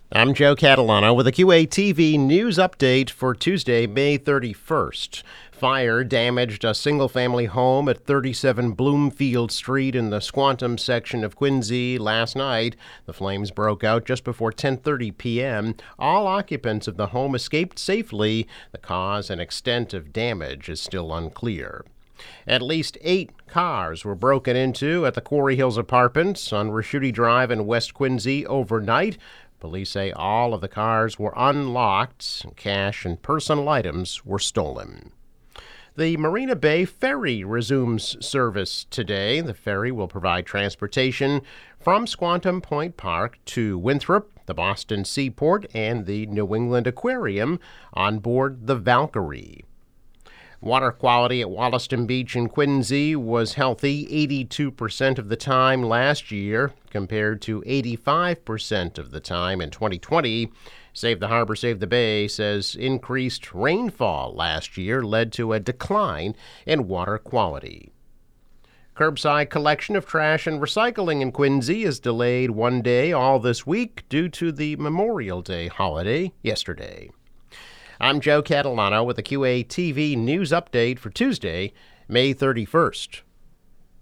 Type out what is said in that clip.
I'm Joe Catalano with a QATV news update for Tuesday, May 31st. Fire damaged a single-family home at 37 Bloomfield Street in the Squantum section of Quincy last night. The flames broke out just before 10:30 p.m. All occupants of the home escaped safely. The cause and extent of damage is still unclear. At least 8 cars were broken into at the Quarry Hills Apartments on Raschuti Drive in West Quincy overnight. Police say all of the cars were unlocked. Cash and personal items were stolen. The Marina Bay Ferry resumes service today. The ferry will provide transportation from Squantum Point Park to Winthrop, the Boston Seaport, and the New England Aquarium on board the Valkyrie. Water quality at Wollaston Beach in Quincy was healthy 82% of the time last year, compared to 85% of the time in 2020. Save the Harbor, Save the Bay says increased rainfall last year led to a decline in water quality. Curbside collection of trash and recycling in Quincy is delayed one day all this week due to the Memorial Day holiday yesterday. I'm Joe Catalano with a QATV news update for Tuesday, May 31st.